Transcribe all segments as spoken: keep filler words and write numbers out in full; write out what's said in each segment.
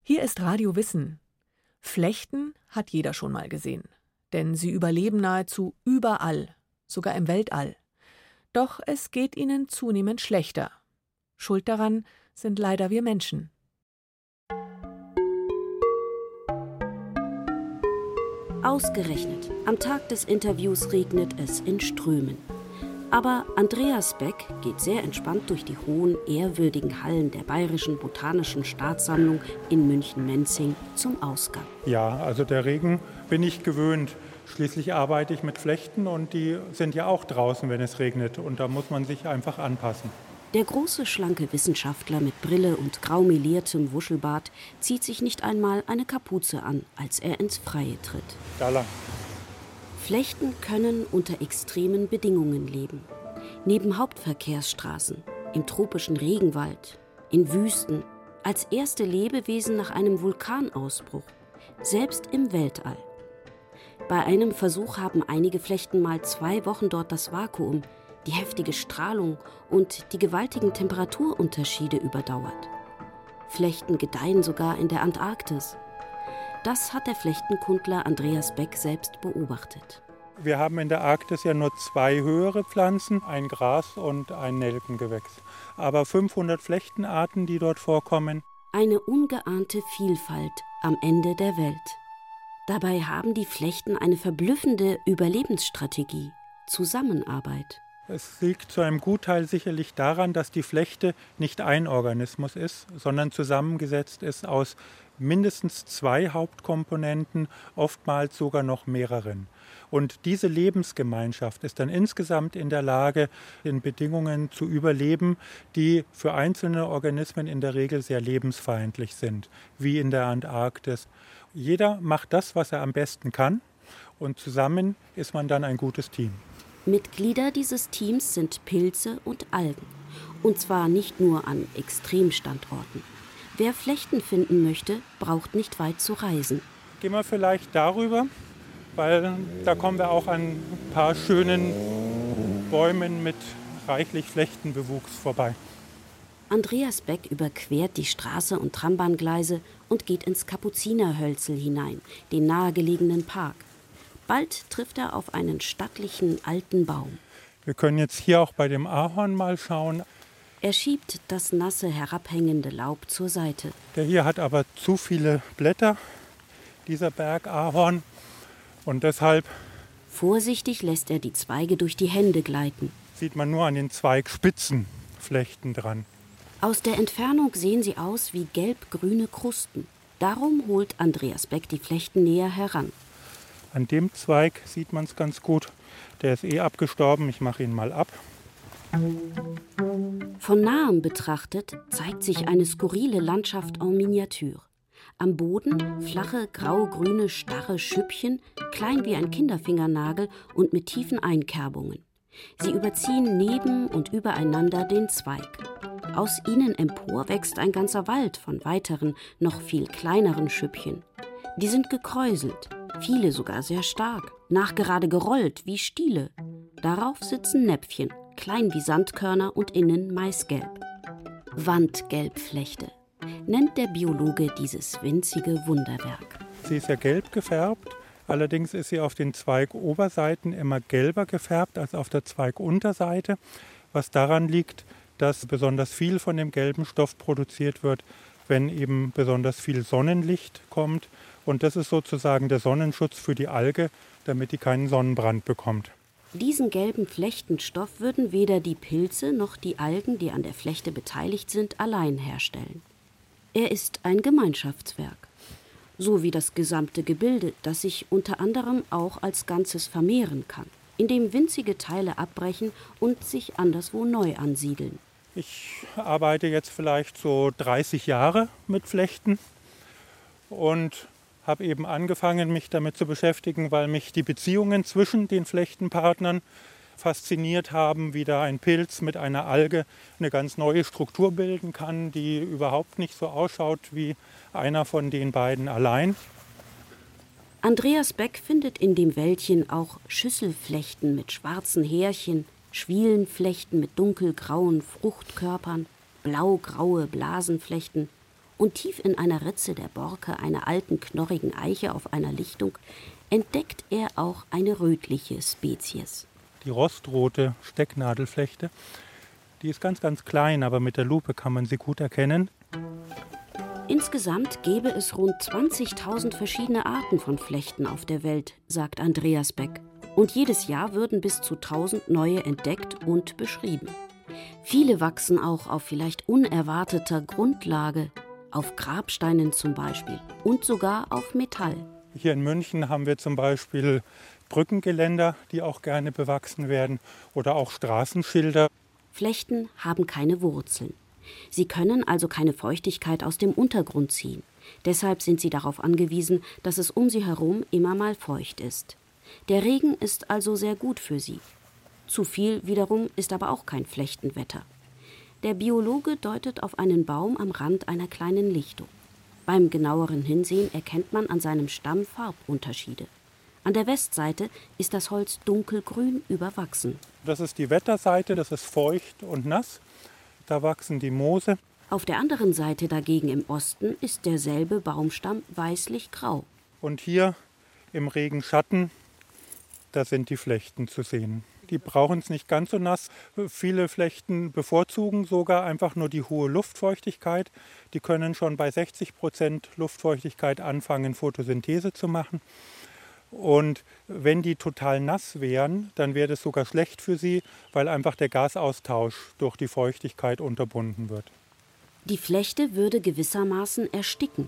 Hier ist Radio Wissen. Flechten hat jeder schon mal gesehen. Denn sie überleben nahezu überall, sogar im Weltall. Doch es geht ihnen zunehmend schlechter. Schuld daran sind leider wir Menschen. Ausgerechnet, am Tag des Interviews regnet es in Strömen. Aber Andreas Beck geht sehr entspannt durch die hohen, ehrwürdigen Hallen der Bayerischen Botanischen Staatssammlung in München-Menzing zum Ausgang. Ja, also der Regen bin ich gewöhnt. Schließlich arbeite ich mit Flechten und die sind ja auch draußen, wenn es regnet. Und da muss man sich einfach anpassen. Der große, schlanke Wissenschaftler mit Brille und grau meliertem Wuschelbart zieht sich nicht einmal eine Kapuze an, als er ins Freie tritt. Da lang. Flechten können unter extremen Bedingungen leben. Neben Hauptverkehrsstraßen, im tropischen Regenwald, in Wüsten, als erste Lebewesen nach einem Vulkanausbruch, selbst im Weltall. Bei einem Versuch haben einige Flechten mal zwei Wochen dort das Vakuum, die heftige Strahlung und die gewaltigen Temperaturunterschiede überdauert. Flechten gedeihen sogar in der Antarktis. Das hat der Flechtenkundler Andreas Beck selbst beobachtet. Wir haben in der Arktis ja nur zwei höhere Pflanzen, ein Gras und ein Nelkengewächs. Aber fünfhundert Flechtenarten, die dort vorkommen. Eine ungeahnte Vielfalt am Ende der Welt. Dabei haben die Flechten eine verblüffende Überlebensstrategie: Zusammenarbeit. Es liegt zu einem Gutteil sicherlich daran, dass die Flechte nicht ein Organismus ist, sondern zusammengesetzt ist aus mindestens zwei Hauptkomponenten, oftmals sogar noch mehreren. Und diese Lebensgemeinschaft ist dann insgesamt in der Lage, in Bedingungen zu überleben, die für einzelne Organismen in der Regel sehr lebensfeindlich sind, wie in der Antarktis. Jeder macht das, was er am besten kann, und zusammen ist man dann ein gutes Team. Mitglieder dieses Teams sind Pilze und Algen. Und zwar nicht nur an Extremstandorten. Wer Flechten finden möchte, braucht nicht weit zu reisen. Gehen wir vielleicht darüber, weil da kommen wir auch an ein paar schönen Bäumen mit reichlich Flechtenbewuchs vorbei. Andreas Beck überquert die Straße und Trambahngleise und geht ins Kapuzinerhölzel hinein, den nahegelegenen Park. Bald trifft er auf einen stattlichen alten Baum. Wir können jetzt hier auch bei dem Ahorn mal schauen. Er schiebt das nasse, herabhängende Laub zur Seite. Der hier hat aber zu viele Blätter, dieser Bergahorn. Und deshalb vorsichtig lässt er die Zweige durch die Hände gleiten. Sieht man nur an den Zweigspitzen Flechten dran. Aus der Entfernung sehen sie aus wie gelb-grüne Krusten. Darum holt Andreas Beck die Flechten näher heran. An dem Zweig sieht man es ganz gut. Der ist eh abgestorben. Ich mache ihn mal ab. Von nahem betrachtet zeigt sich eine skurrile Landschaft en Miniature. Am Boden flache, grau-grüne, starre Schüppchen, klein wie ein Kinderfingernagel und mit tiefen Einkerbungen. Sie überziehen neben und übereinander den Zweig. Aus ihnen empor wächst ein ganzer Wald von weiteren, noch viel kleineren Schüppchen. Die sind gekräuselt, viele sogar sehr stark, nachgerade gerollt wie Stiele. Darauf sitzen Näpfchen, klein wie Sandkörner und innen maisgelb. Wandgelbflechte nennt der Biologe dieses winzige Wunderwerk. Sie ist ja gelb gefärbt, allerdings ist sie auf den Zweigoberseiten immer gelber gefärbt als auf der Zweigunterseite, was daran liegt, dass besonders viel von dem gelben Stoff produziert wird, wenn eben besonders viel Sonnenlicht kommt. Und das ist sozusagen der Sonnenschutz für die Alge, damit die keinen Sonnenbrand bekommt. Diesen gelben Flechtenstoff würden weder die Pilze noch die Algen, die an der Flechte beteiligt sind, allein herstellen. Er ist ein Gemeinschaftswerk. So wie das gesamte Gebilde, das sich unter anderem auch als Ganzes vermehren kann, indem winzige Teile abbrechen und sich anderswo neu ansiedeln. Ich arbeite jetzt vielleicht so dreißig Jahre mit Flechten und habe eben angefangen, mich damit zu beschäftigen, weil mich die Beziehungen zwischen den Flechtenpartnern fasziniert haben, wie da ein Pilz mit einer Alge eine ganz neue Struktur bilden kann, die überhaupt nicht so ausschaut wie einer von den beiden allein. Andreas Beck findet in dem Wäldchen auch Schüsselflechten mit schwarzen Härchen, Schwielenflechten mit dunkelgrauen Fruchtkörpern, blau-graue Blasenflechten Und tief in einer Ritze der Borke einer alten, knorrigen Eiche auf einer Lichtung entdeckt er auch eine rötliche Spezies. Die rostrote Stecknadelflechte, die ist ganz, ganz klein, aber mit der Lupe kann man sie gut erkennen. Insgesamt gäbe es rund zwanzigtausend verschiedene Arten von Flechten auf der Welt, sagt Andreas Beck. Und jedes Jahr würden bis zu tausend neue entdeckt und beschrieben. Viele wachsen auch auf vielleicht unerwarteter Grundlage, auf Grabsteinen zum Beispiel und sogar auf Metall. Hier in München haben wir zum Beispiel Brückengeländer, die auch gerne bewachsen werden, oder auch Straßenschilder. Flechten haben keine Wurzeln. Sie können also keine Feuchtigkeit aus dem Untergrund ziehen. Deshalb sind sie darauf angewiesen, dass es um sie herum immer mal feucht ist. Der Regen ist also sehr gut für sie. Zu viel wiederum ist aber auch kein Flechtenwetter. Der Biologe deutet auf einen Baum am Rand einer kleinen Lichtung. Beim genaueren Hinsehen erkennt man an seinem Stamm Farbunterschiede. An der Westseite ist das Holz dunkelgrün überwachsen. Das ist die Wetterseite, das ist feucht und nass. Da wachsen die Moose. Auf der anderen Seite dagegen im Osten ist derselbe Baumstamm weißlich-grau. Und hier im Regenschatten, da sind die Flechten zu sehen. Die brauchen es nicht ganz so nass. Viele Flechten bevorzugen sogar einfach nur die hohe Luftfeuchtigkeit. Die können schon bei sechzig Prozent Luftfeuchtigkeit anfangen, Photosynthese zu machen. Und wenn die total nass wären, dann wäre das sogar schlecht für sie, weil einfach der Gasaustausch durch die Feuchtigkeit unterbunden wird. Die Flechte würde gewissermaßen ersticken.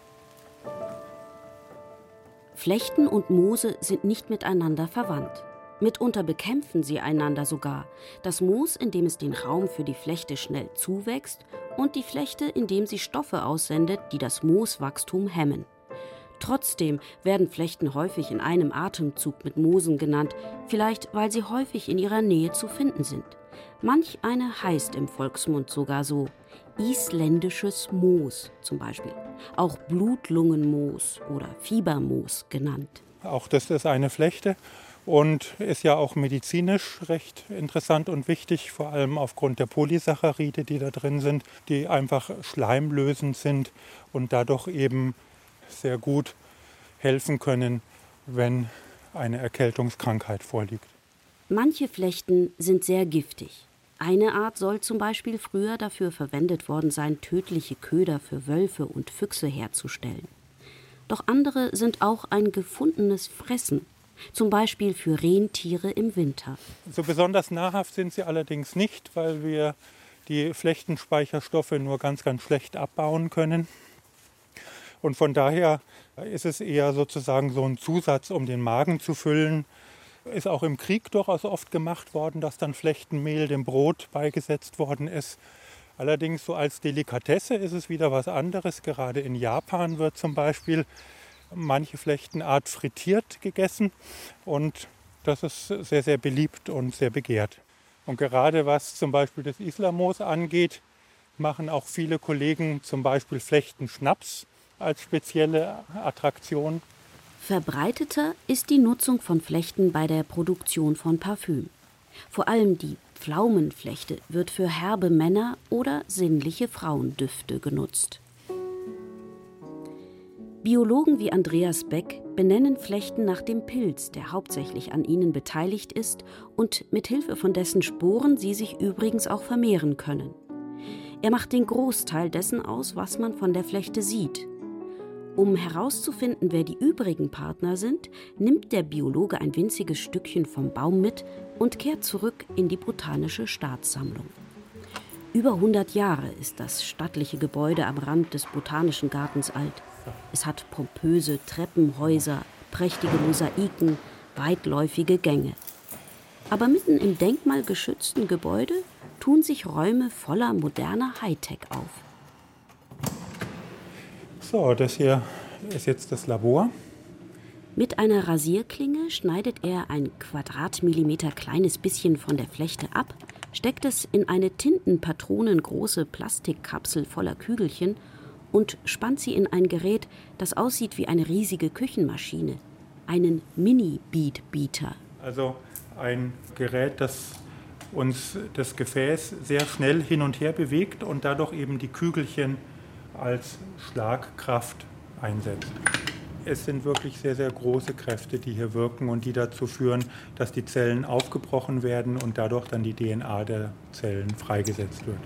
Flechten und Moose sind nicht miteinander verwandt. Mitunter bekämpfen sie einander sogar. Das Moos, indem es den Raum für die Flechte schnell zuwächst, und die Flechte, indem sie Stoffe aussendet, die das Mooswachstum hemmen. Trotzdem werden Flechten häufig in einem Atemzug mit Moosen genannt, vielleicht weil sie häufig in ihrer Nähe zu finden sind. Manch eine heißt im Volksmund sogar so: isländisches Moos zum Beispiel, auch Blutlungenmoos oder Fiebermoos genannt. Auch das ist eine Flechte und ist ja auch medizinisch recht interessant und wichtig, vor allem aufgrund der Polysaccharide, die da drin sind, die einfach schleimlösend sind und dadurch eben sehr gut helfen können, wenn eine Erkältungskrankheit vorliegt. Manche Flechten sind sehr giftig. Eine Art soll zum Beispiel früher dafür verwendet worden sein, tödliche Köder für Wölfe und Füchse herzustellen. Doch andere sind auch ein gefundenes Fressen, zum Beispiel für Rentiere im Winter. So besonders nahrhaft sind sie allerdings nicht, weil wir die Flechtenspeicherstoffe nur ganz, ganz schlecht abbauen können. Und von daher ist es eher sozusagen so ein Zusatz, um den Magen zu füllen. Ist auch im Krieg durchaus oft gemacht worden, dass dann Flechtenmehl dem Brot beigesetzt worden ist. Allerdings so als Delikatesse ist es wieder was anderes. Gerade in Japan wird zum Beispiel manche Flechtenart frittiert gegessen und das ist sehr, sehr beliebt und sehr begehrt. Und gerade was zum Beispiel das Islermoos angeht, machen auch viele Kollegen zum Beispiel Flechtenschnaps als spezielle Attraktion. Verbreiteter ist die Nutzung von Flechten bei der Produktion von Parfüm. Vor allem die Pflaumenflechte wird für herbe Männer- oder sinnliche Frauendüfte genutzt. Biologen wie Andreas Beck benennen Flechten nach dem Pilz, der hauptsächlich an ihnen beteiligt ist und mit Hilfe von dessen Sporen sie sich übrigens auch vermehren können. Er macht den Großteil dessen aus, was man von der Flechte sieht. Um herauszufinden, wer die übrigen Partner sind, nimmt der Biologe ein winziges Stückchen vom Baum mit und kehrt zurück in die Botanische Staatssammlung. Über hundert Jahre ist das stattliche Gebäude am Rand des Botanischen Gartens alt. Es hat pompöse Treppenhäuser, prächtige Mosaiken, weitläufige Gänge. Aber mitten im denkmalgeschützten Gebäude tun sich Räume voller moderner Hightech auf. So, das hier ist jetzt das Labor. Mit einer Rasierklinge schneidet er ein Quadratmillimeter kleines bisschen von der Flechte ab, steckt es in eine tintenpatronengroße Plastikkapsel voller Kügelchen und spannt sie in ein Gerät, das aussieht wie eine riesige Küchenmaschine, einen Mini-Beat-Beater. Also ein Gerät, das uns das Gefäß sehr schnell hin und her bewegt und dadurch eben die Kügelchen als Schlagkraft einsetzt. Es sind wirklich sehr, sehr große Kräfte, die hier wirken und die dazu führen, dass die Zellen aufgebrochen werden und dadurch dann die D N A der Zellen freigesetzt wird.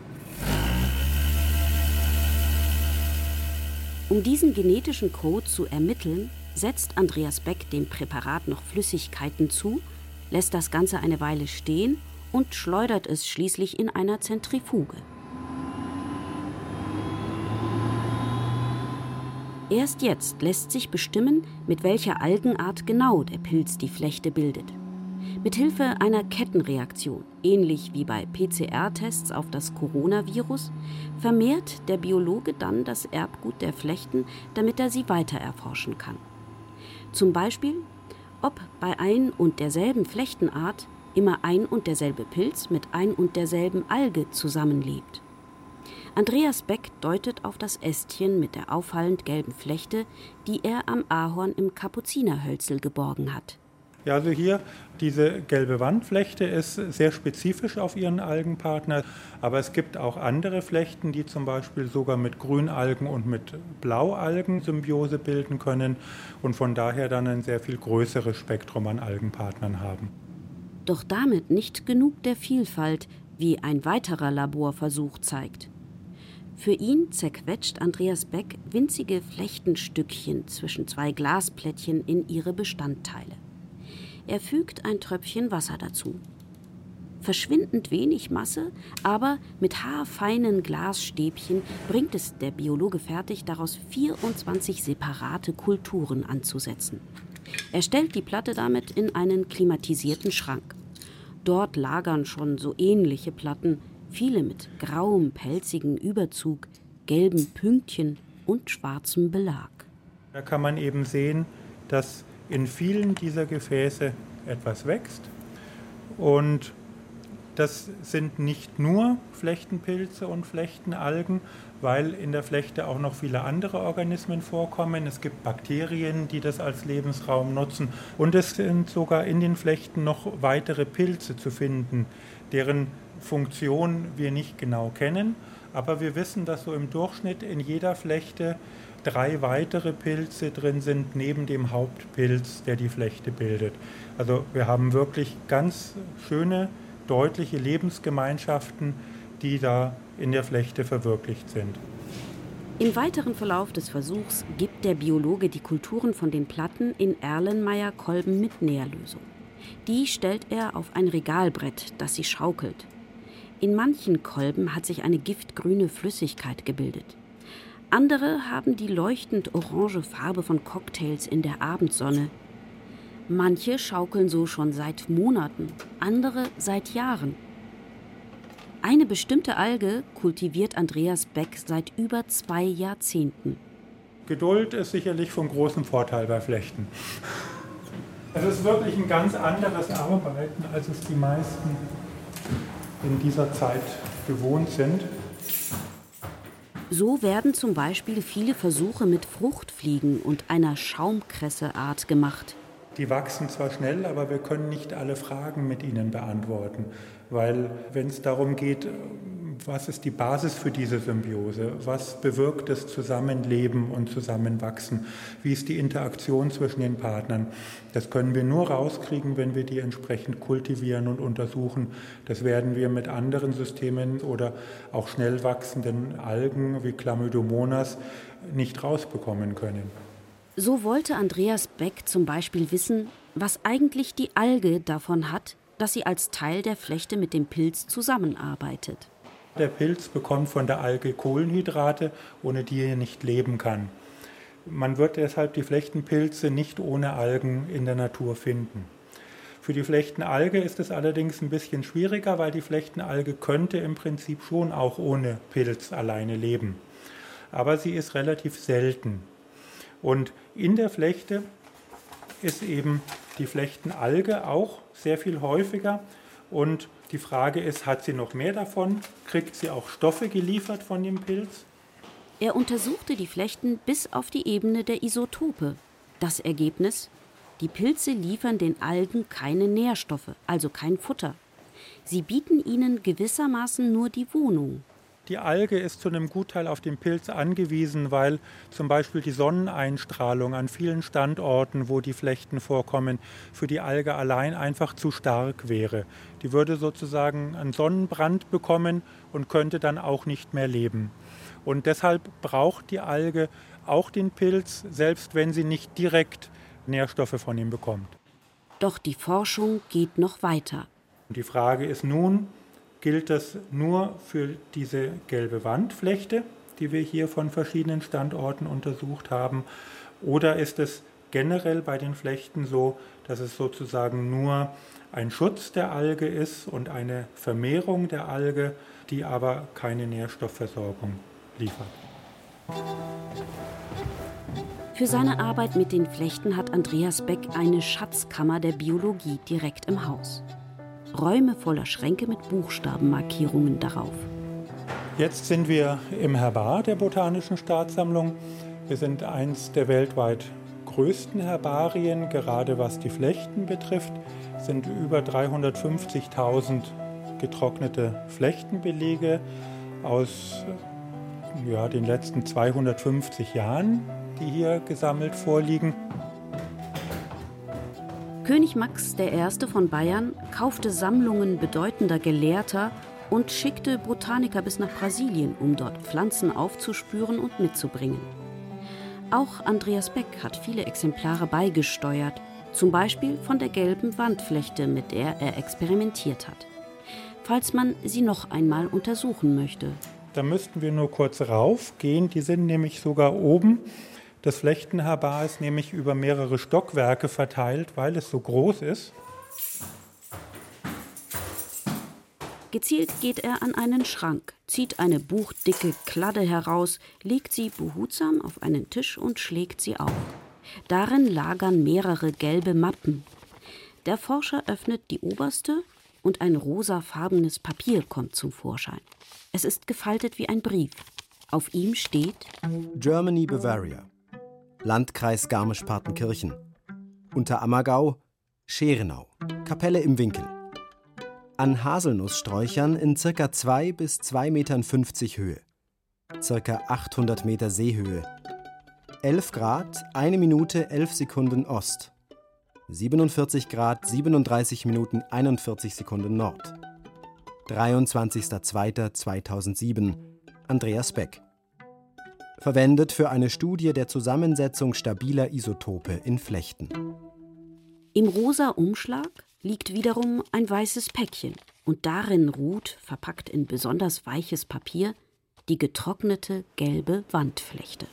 Um diesen genetischen Code zu ermitteln, setzt Andreas Beck dem Präparat noch Flüssigkeiten zu, lässt das Ganze eine Weile stehen und schleudert es schließlich in einer Zentrifuge. Erst jetzt lässt sich bestimmen, mit welcher Algenart genau der Pilz die Flechte bildet. Mithilfe einer Kettenreaktion, ähnlich wie bei P C R-Tests auf das Coronavirus, vermehrt der Biologe dann das Erbgut der Flechten, damit er sie weiter erforschen kann. Zum Beispiel, ob bei ein und derselben Flechtenart immer ein und derselbe Pilz mit ein und derselben Alge zusammenlebt. Andreas Beck deutet auf das Ästchen mit der auffallend gelben Flechte, die er am Ahorn im Kapuzinerhölzel geborgen hat. Ja, also hier, diese gelbe Wandflechte ist sehr spezifisch auf ihren Algenpartner, aber es gibt auch andere Flechten, die zum Beispiel sogar mit Grünalgen und mit Blaualgen Symbiose bilden können und von daher dann ein sehr viel größeres Spektrum an Algenpartnern haben. Doch damit nicht genug der Vielfalt, wie ein weiterer Laborversuch zeigt. Für ihn zerquetscht Andreas Beck winzige Flechtenstückchen zwischen zwei Glasplättchen in ihre Bestandteile. Er fügt ein Tröpfchen Wasser dazu. Verschwindend wenig Masse, aber mit haarfeinen Glasstäbchen bringt es der Biologe fertig, daraus vierundzwanzig separate Kulturen anzusetzen. Er stellt die Platte damit in einen klimatisierten Schrank. Dort lagern schon so ähnliche Platten, viele mit grauem, pelzigen Überzug, gelben Pünktchen und schwarzem Belag. Da kann man eben sehen, dass in vielen dieser Gefäße etwas wächst. Und das sind nicht nur Flechtenpilze und Flechtenalgen, weil in der Flechte auch noch viele andere Organismen vorkommen. Es gibt Bakterien, die das als Lebensraum nutzen. Und es sind sogar in den Flechten noch weitere Pilze zu finden, deren Funktion wir nicht genau kennen. Aber wir wissen, dass so im Durchschnitt in jeder Flechte drei weitere Pilze drin sind, neben dem Hauptpilz, der die Flechte bildet. Also wir haben wirklich ganz schöne, deutliche Lebensgemeinschaften, die da in der Flechte verwirklicht sind. Im weiteren Verlauf des Versuchs gibt der Biologe die Kulturen von den Platten in Erlenmeyer-Kolben mit Nährlösung. Die stellt er auf ein Regalbrett, das sie schaukelt. In manchen Kolben hat sich eine giftgrüne Flüssigkeit gebildet. Andere haben die leuchtend orange Farbe von Cocktails in der Abendsonne. Manche schaukeln so schon seit Monaten, andere seit Jahren. Eine bestimmte Alge kultiviert Andreas Beck seit über zwei Jahrzehnten. Geduld ist sicherlich von großem Vorteil bei Flechten. Es ist wirklich ein ganz anderes Arbeiten, als es die meisten in dieser Zeit gewohnt sind. So werden zum Beispiel viele Versuche mit Fruchtfliegen und einer Schaumkresseart gemacht. Die wachsen zwar schnell, aber wir können nicht alle Fragen mit ihnen beantworten, weil wenn es darum geht, was ist die Basis für diese Symbiose, was bewirkt das Zusammenleben und Zusammenwachsen, wie ist die Interaktion zwischen den Partnern, das können wir nur rauskriegen, wenn wir die entsprechend kultivieren und untersuchen. Das werden wir mit anderen Systemen oder auch schnell wachsenden Algen wie Chlamydomonas nicht rausbekommen können. So wollte Andreas Beck zum Beispiel wissen, was eigentlich die Alge davon hat, dass sie als Teil der Flechte mit dem Pilz zusammenarbeitet. Der Pilz bekommt von der Alge Kohlenhydrate, ohne die er nicht leben kann. Man wird deshalb die Flechtenpilze nicht ohne Algen in der Natur finden. Für die Flechtenalge ist es allerdings ein bisschen schwieriger, weil die Flechtenalge könnte im Prinzip schon auch ohne Pilz alleine leben. Aber sie ist relativ selten. Und in der Flechte ist eben die Flechtenalge auch sehr viel häufiger. Und die Frage ist, hat sie noch mehr davon? Kriegt sie auch Stoffe geliefert von dem Pilz? Er untersuchte die Flechten bis auf die Ebene der Isotope. Das Ergebnis? Die Pilze liefern den Algen keine Nährstoffe, also kein Futter. Sie bieten ihnen gewissermaßen nur die Wohnung. Die Alge ist zu einem Gutteil auf den Pilz angewiesen, weil zum Beispiel die Sonneneinstrahlung an vielen Standorten, wo die Flechten vorkommen, für die Alge allein einfach zu stark wäre. Die würde sozusagen einen Sonnenbrand bekommen und könnte dann auch nicht mehr leben. Und deshalb braucht die Alge auch den Pilz, selbst wenn sie nicht direkt Nährstoffe von ihm bekommt. Doch die Forschung geht noch weiter. Die Frage ist nun, gilt das nur für diese gelbe Wandflechte, die wir hier von verschiedenen Standorten untersucht haben, oder ist es generell bei den Flechten so, dass es sozusagen nur ein Schutz der Alge ist und eine Vermehrung der Alge, die aber keine Nährstoffversorgung liefert? Für seine Arbeit mit den Flechten hat Andreas Beck eine Schatzkammer der Biologie direkt im Haus. Räume voller Schränke mit Buchstabenmarkierungen darauf. Jetzt sind wir im Herbar der Botanischen Staatssammlung. Wir sind eins der weltweit größten Herbarien, gerade was die Flechten betrifft. Es sind über dreihundertfünfzigtausend getrocknete Flechtenbelege aus ja, den letzten zweihundertfünfzig Jahren, die hier gesammelt vorliegen. König Max der Erste von Bayern kaufte Sammlungen bedeutender Gelehrter und schickte Botaniker bis nach Brasilien, um dort Pflanzen aufzuspüren und mitzubringen. Auch Andreas Beck hat viele Exemplare beigesteuert, zum Beispiel von der gelben Wandflechte, mit der er experimentiert hat. Falls man sie noch einmal untersuchen möchte. Da müssten wir nur kurz raufgehen, die sind nämlich sogar oben. Das Flechtenherbar ist nämlich über mehrere Stockwerke verteilt, weil es so groß ist. Gezielt geht er an einen Schrank, zieht eine buchdicke Kladde heraus, legt sie behutsam auf einen Tisch und schlägt sie auf. Darin lagern mehrere gelbe Mappen. Der Forscher öffnet die oberste und ein rosafarbenes Papier kommt zum Vorschein. Es ist gefaltet wie ein Brief. Auf ihm steht: Germany, Bavaria. Landkreis Garmisch-Partenkirchen. Unterammergau, Scherenau. Kapelle im Winkel. An Haselnusssträuchern in ca. zwei bis zwei Komma fünfzig Meter Höhe. Ca. achthundert Meter Seehöhe. elf Grad, eine Minute, elf Sekunden Ost. siebenundvierzig Grad, siebenunddreißig Minuten, einundvierzig Sekunden Nord. dreiundzwanzigster zweiter zweitausendsieben. Andreas Beck. Verwendet für eine Studie der Zusammensetzung stabiler Isotope in Flechten. Im rosa Umschlag liegt wiederum ein weißes Päckchen und darin ruht, verpackt in besonders weiches Papier, die getrocknete gelbe Wandflechte.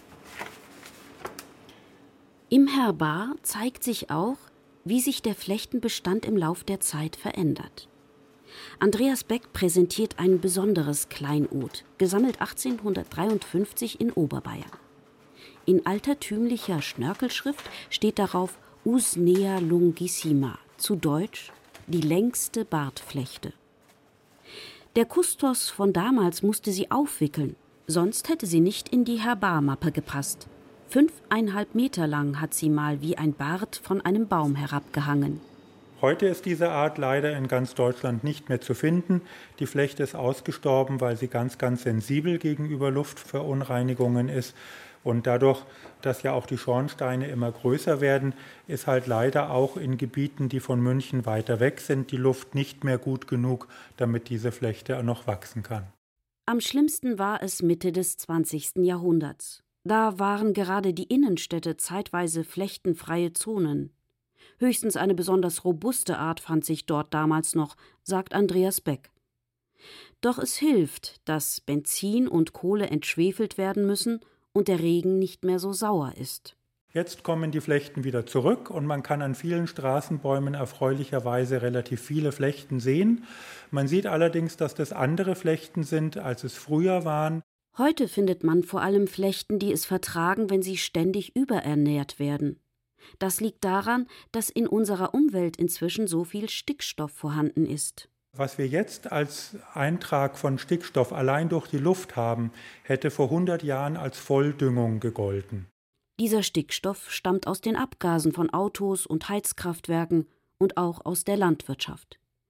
Im Herbar zeigt sich auch, wie sich der Flechtenbestand im Lauf der Zeit verändert. Andreas Beck präsentiert ein besonderes Kleinod, gesammelt achtzehnhundertdreiundfünfzig in Oberbayern. In altertümlicher Schnörkelschrift steht darauf Usnea longissima, zu Deutsch die längste Bartflechte. Der Kustos von damals musste sie aufwickeln, sonst hätte sie nicht in die Herbarmappe gepasst. Fünfeinhalb Meter lang hat sie mal wie ein Bart von einem Baum herabgehangen. Heute ist diese Art leider in ganz Deutschland nicht mehr zu finden. Die Flechte ist ausgestorben, weil sie ganz, ganz sensibel gegenüber Luftverunreinigungen ist. Und dadurch, dass ja auch die Schornsteine immer größer werden, ist halt leider auch in Gebieten, die von München weiter weg sind, die Luft nicht mehr gut genug, damit diese Flechte noch wachsen kann. Am schlimmsten war es Mitte des zwanzigsten Jahrhunderts. Da waren gerade die Innenstädte zeitweise flechtenfreie Zonen. Höchstens eine besonders robuste Art fand sich dort damals noch, sagt Andreas Beck. Doch es hilft, dass Benzin und Kohle entschwefelt werden müssen und der Regen nicht mehr so sauer ist. Jetzt kommen die Flechten wieder zurück und man kann an vielen Straßenbäumen erfreulicherweise relativ viele Flechten sehen. Man sieht allerdings, dass das andere Flechten sind, als es früher waren. Heute findet man vor allem Flechten, die es vertragen, wenn sie ständig überernährt werden. Das liegt daran, dass in unserer Umwelt inzwischen so viel Stickstoff vorhanden ist. Was wir jetzt als Eintrag von Stickstoff allein durch die Luft haben, hätte vor hundert Jahren als Volldüngung gegolten. Dieser Stickstoff stammt aus den Abgasen von Autos und Heizkraftwerken und auch aus der Landwirtschaft.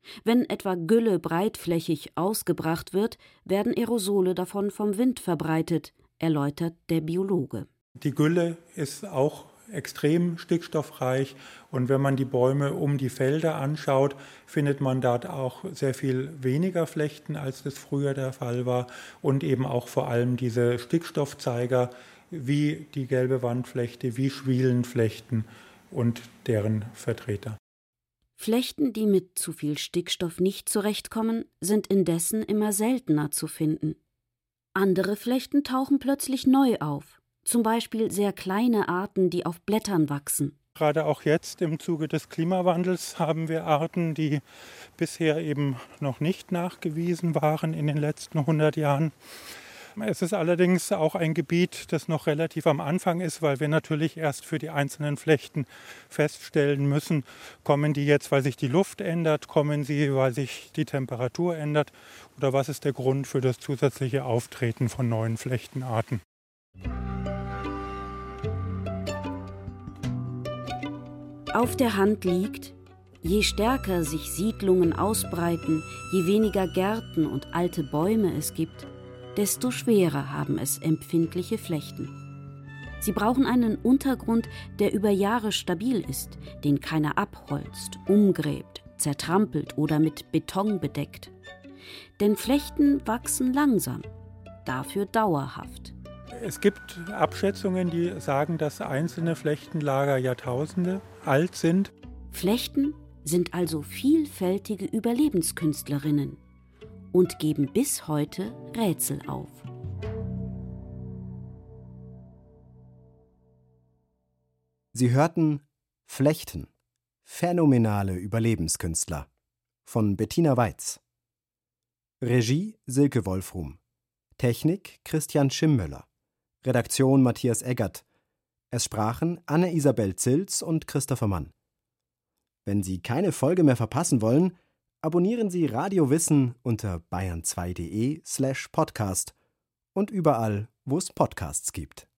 Wenn etwa Gülle breitflächig ausgebracht wird, werden Aerosole davon vom Wind verbreitet, erläutert der Biologe. Die Gülle ist auch extrem stickstoffreich und wenn man die Bäume um die Felder anschaut, findet man dort auch sehr viel weniger Flechten, als das früher der Fall war und eben auch vor allem diese Stickstoffzeiger wie die gelbe Wandflechte, wie Schwielenflechten und deren Vertreter. Flechten, die mit zu viel Stickstoff nicht zurechtkommen, sind indessen immer seltener zu finden. Andere Flechten tauchen plötzlich neu auf, zum Beispiel sehr kleine Arten, die auf Blättern wachsen. Gerade auch jetzt im Zuge des Klimawandels haben wir Arten, die bisher eben noch nicht nachgewiesen waren in den letzten hundert Jahren. Es ist allerdings auch ein Gebiet, das noch relativ am Anfang ist, weil wir natürlich erst für die einzelnen Flechten feststellen müssen, kommen die jetzt, weil sich die Luft ändert, kommen sie, weil sich die Temperatur ändert oder was ist der Grund für das zusätzliche Auftreten von neuen Flechtenarten. Auf der Hand liegt, je stärker sich Siedlungen ausbreiten, je weniger Gärten und alte Bäume es gibt, desto schwerer haben es empfindliche Flechten. Sie brauchen einen Untergrund, der über Jahre stabil ist, den keiner abholzt, umgräbt, zertrampelt oder mit Beton bedeckt. Denn Flechten wachsen langsam, dafür dauerhaft. Es gibt Abschätzungen, die sagen, dass einzelne Flechtenlager Jahrtausende alt sind. Flechten sind also vielfältige Überlebenskünstlerinnen und geben bis heute Rätsel auf. Sie hörten Flechten, phänomenale Überlebenskünstler von Bettina Weiz. Regie Silke Wolfrum. Technik Christian Schimmöller. Redaktion Matthias Eggert. Es sprachen Anne-Isabel Zilz und Christopher Mann. Wenn Sie keine Folge mehr verpassen wollen, abonnieren Sie Radio Wissen unter bayern zwei punkt de slash podcast und überall, wo es Podcasts gibt.